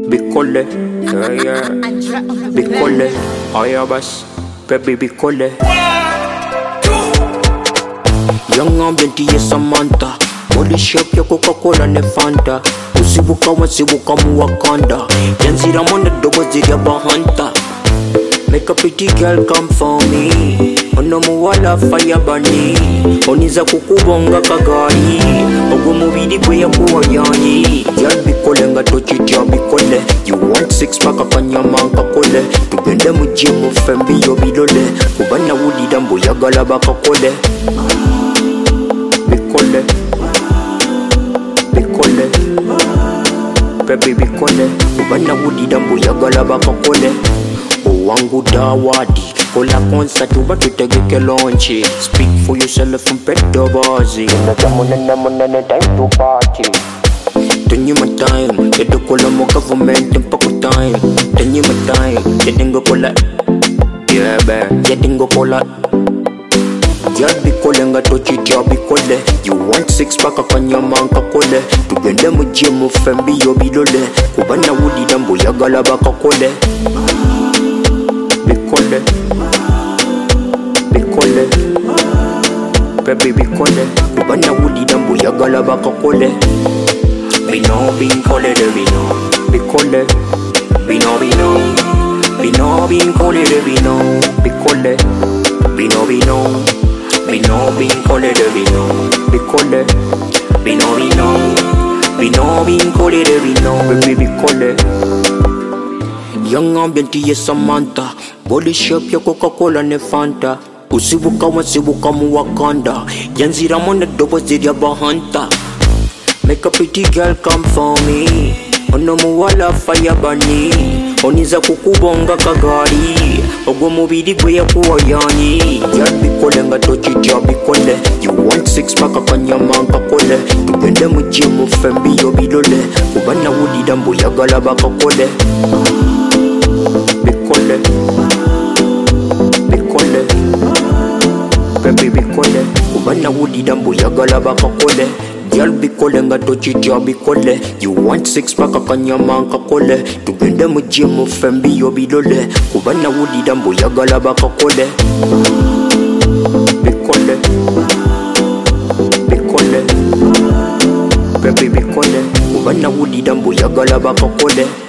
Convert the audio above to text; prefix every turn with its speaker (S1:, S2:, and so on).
S1: Bikole, yeah, Bikole, Ayabas, baby Bikole. Young ambient yes Samantha. Body shape ya Coca-Cola ne Fanta. Usibuka wasibuka muwakanda. Yanzira mwana dogo ziri ya bahanta. Make a pretty girl come for me. Ono muwala fire bunny. Oniza kukubonga kagari. Ogo mubidi kwe ya kuwa yani. Girl Bikole nga tochiti ya Bikole. You want six pack akanyama nkakole. Tugende mu gym fembi yo bilole. Kubana wuli dambo ya galaba kakole. Bikole, Bikole, baby Bikole. Kubana wuli dambo ya galaba kakole. Wangu dawadi kola concert uba tutegeke launchi. Speak for yourself from pedo bazi. Nene time to party. Tenye my time, yedo kola mo government mpako time. Tenye my time, yedingo kola. Yeah ba, yedingo kola. Girl Bikole nga tochiti ya Bikole. You want six pack akanyama nkakole. Tugende mu gym fembi yo bilole. Kubana wudi dambo ya galaba kakole. Bikole, Bikole, baby Bikole. Kubana wudi dambo ya galaba kakole. Bino Bikole de Bino, Bikole, Bino Bikole de Bino, Bikole, Bino Bikole de Bino, Bikole, Bino Bikole de Bino, baby Bikole. Young ambient yes Samantha. Body shape ya Coca-Cola ne Fanta. Usibuka wasibuka muwakanda. Yanzira mwana dobo ziri ya bahanta. Make a pretty girl come for me. Ono muwala fire bunny. Oniza kukubonga kagari. Ogo mubidi kwe ya kuwa yani. Girl Bikole nga tochiti ya Bikole. You want six pack akanyama nkakole. Tugende mu gym fembi yo bilole. Kubana wudi dambo ya galaba kakole. Bikole, Bikole, baby Bikole. Kubana wudi dambo ya galaba kakole. Girl Bikole nga tochiti ya Bikole. You want six pack akanyama nkakole. Tugende mu gym fembi yo bilole. Kubana wudi dambo ya galaba kakole. Bikole, Bikole, baby Bikole. Kubana wudi dambo ya galaba kakole.